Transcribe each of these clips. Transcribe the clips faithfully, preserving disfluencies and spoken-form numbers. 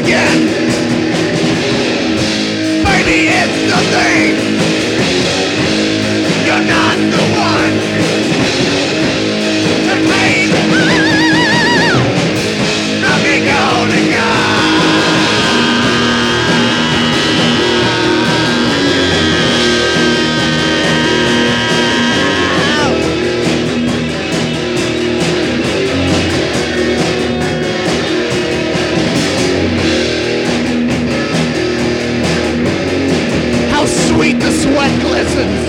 again. Maybe it's the thing. You're not the one to make nothing going on. Sweet the sweat glistens.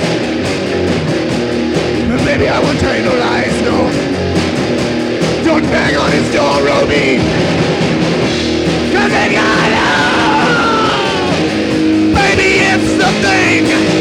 Maybe I will tell you no lies, no. Don't bang on his door, Roby. Cause it got out. Maybe it's the thing.